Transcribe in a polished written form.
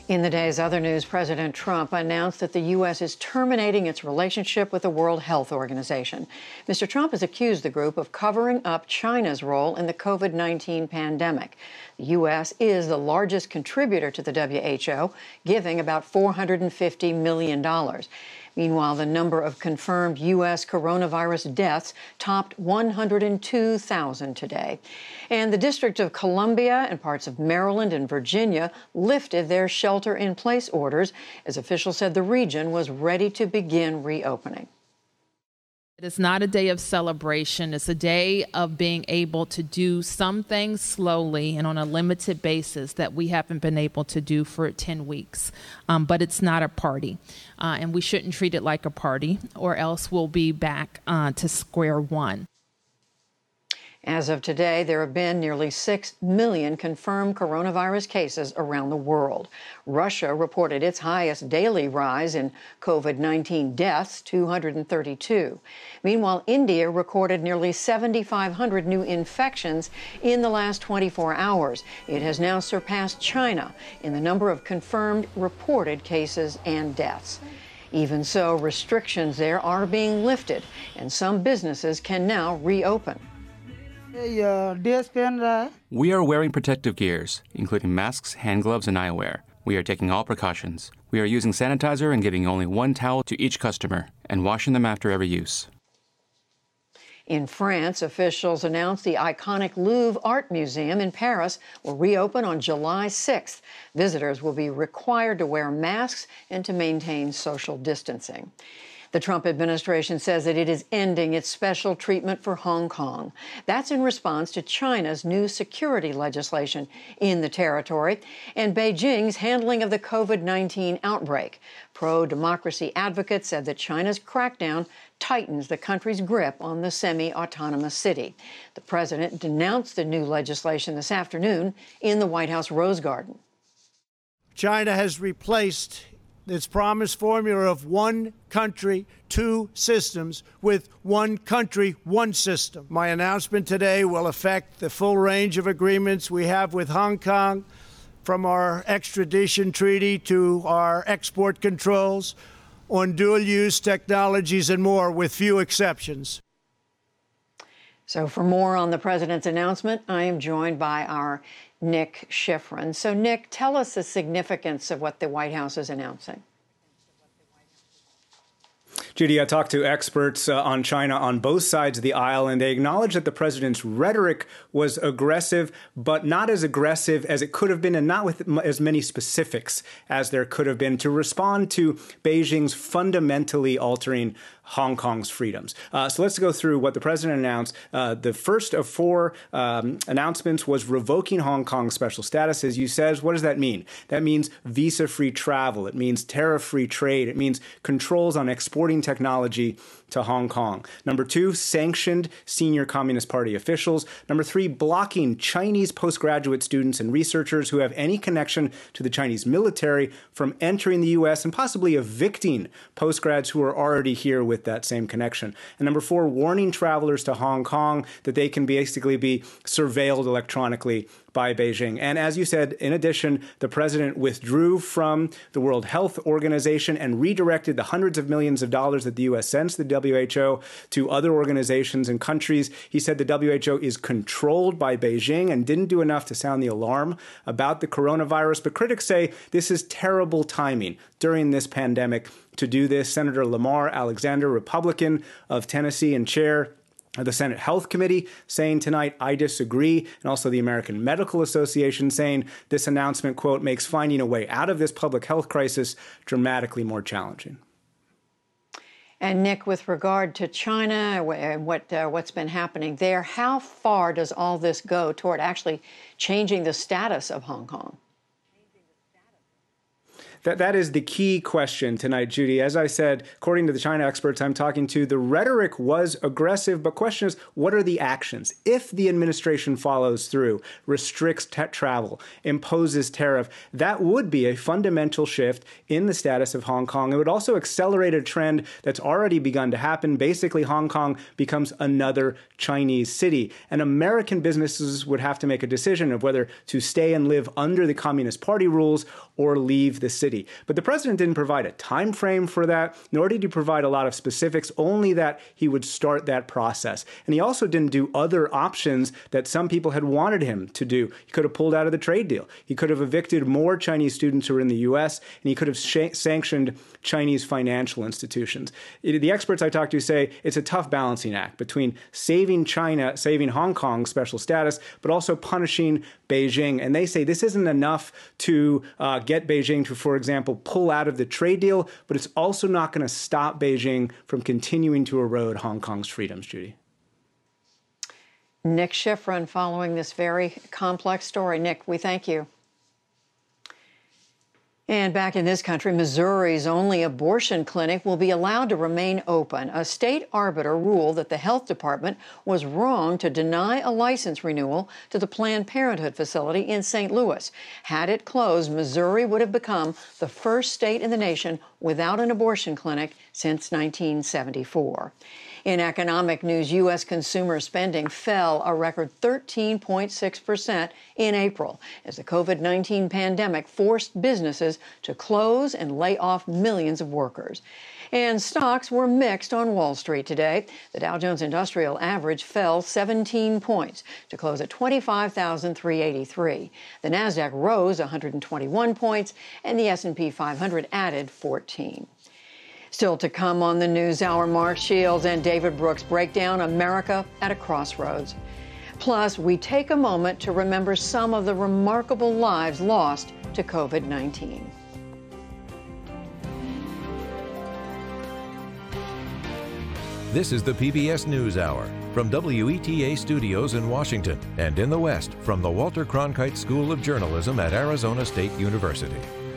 In the day's other news, President Trump announced that the U.S. is terminating its relationship with the World Health Organization. Mr. Trump has accused the group of covering up China's role in the COVID-19 pandemic. The U.S. is the largest contributor to the WHO, giving about $450 million. Meanwhile, the number of confirmed U.S. coronavirus deaths topped 102,000 today. And the District of Columbia and parts of Maryland and Virginia lifted their shelter-in-place orders as officials said the region was ready to begin reopening. It is not a day of celebration. It's a day of being able to do some things slowly and on a limited basis that we haven't been able to do for 10 weeks. But it's not a party. And we shouldn't treat it like a party, or else we'll be back to square one. As of today, there have been nearly 6 million confirmed coronavirus cases around the world. Russia reported its highest daily rise in COVID-19 deaths, 232. Meanwhile, India recorded nearly 7,500 new infections in the last 24 hours. It has now surpassed China in the number of confirmed reported cases and deaths. Even so, restrictions there are being lifted, and some businesses can now reopen. We are wearing protective gears, including masks, hand gloves, and eyewear. We are taking all precautions. We are using sanitizer and giving only one towel to each customer and washing them after every use. In France, officials announced the iconic Louvre Art Museum in Paris will reopen on July 6th. Visitors will be required to wear masks and to maintain social distancing. The Trump administration says that it is ending its special treatment for Hong Kong. That's in response to China's new security legislation in the territory and Beijing's handling of the COVID-19 outbreak. Pro-democracy advocates said that China's crackdown tightens the country's grip on the semi-autonomous city. The president denounced the new legislation this afternoon in the White House Rose Garden. China has replaced its promised formula of one country, two systems with one country, one system. My announcement today will affect the full range of agreements we have with Hong Kong, from our extradition treaty to our export controls on dual-use technologies and more, with few exceptions. So for more on the president's announcement, I am joined by our Nick Schifrin. So, Nick, tell us the significance of what the White House is announcing. Judy, I talked to experts on China on both sides of the aisle, and they acknowledge that the president's rhetoric was aggressive, but not as aggressive as it could have been, and not with as many specifics as there could have been, to respond to Beijing's fundamentally altering Hong Kong's freedoms. So let's go through what the president announced. The first of four announcements was revoking Hong Kong's special status. As you said, what does that mean? That means visa-free travel. It means tariff-free trade. It means controls on exporting technology to Hong Kong. Number two, sanctioned senior Communist Party officials. Number three, blocking Chinese postgraduate students and researchers who have any connection to the Chinese military from entering the U.S. and possibly evicting postgrads who are already here with that same connection. And number four, warning travelers to Hong Kong that they can basically be surveilled electronically by Beijing. And as you said, in addition, the president withdrew from the World Health Organization and redirected the hundreds of millions of dollars that the U.S. sends to the WHO to other organizations and countries. He said the WHO is controlled by Beijing and didn't do enough to sound the alarm about the coronavirus. But critics say this is terrible timing during this pandemic to do this. Senator Lamar Alexander, Republican of Tennessee and chair the Senate Health Committee, saying tonight, I disagree. And also the American Medical Association saying this announcement, quote, makes finding a way out of this public health crisis dramatically more challenging. And Nick, with regard to China and what's been happening there, how far does all this go toward actually changing the status of Hong Kong? That is the key question tonight, Judy. As I said, according to the China experts I'm talking to, the rhetoric was aggressive, but question is, what are the actions? If the administration follows through, restricts travel, imposes tariff, that would be a fundamental shift in the status of Hong Kong. It would also accelerate a trend that's already begun to happen. Basically, Hong Kong becomes another Chinese city, and American businesses would have to make a decision of whether to stay and live under the Communist Party rules or leave the city. But the president didn't provide a time frame for that, nor did he provide a lot of specifics, only that he would start that process. And he also didn't do other options that some people had wanted him to do. He could have pulled out of the trade deal. He could have evicted more Chinese students who are in the U.S., and he could have sanctioned Chinese financial institutions. The experts I talked to say it's a tough balancing act between saving China, saving Hong Kong's special status, but also punishing Beijing. And they say this isn't enough to get Beijing to, for example, pull out of the trade deal, but it's also not going to stop Beijing from continuing to erode Hong Kong's freedoms, Judy. Nick Schifrin following this very complex story. Nick, we thank you. And back in this country, Missouri's only abortion clinic will be allowed to remain open. A state arbiter ruled that the health department was wrong to deny a license renewal to the Planned Parenthood facility in St. Louis. Had it closed, Missouri would have become the first state in the nation without an abortion clinic since 1974. In economic news, U.S. consumer spending fell a record 13.6% in April as the COVID-19 pandemic forced businesses to close and lay off millions of workers. And stocks were mixed on Wall Street today. The Dow Jones Industrial Average fell 17 points to close at 25,383. The Nasdaq rose 121 points, and the S&P 500 added 14. Still to come on the NewsHour, Mark Shields and David Brooks break down America at a crossroads. Plus, we take a moment to remember some of the remarkable lives lost to COVID-19. This is the PBS NewsHour from WETA Studios in Washington and in the West from the Walter Cronkite School of Journalism at Arizona State University.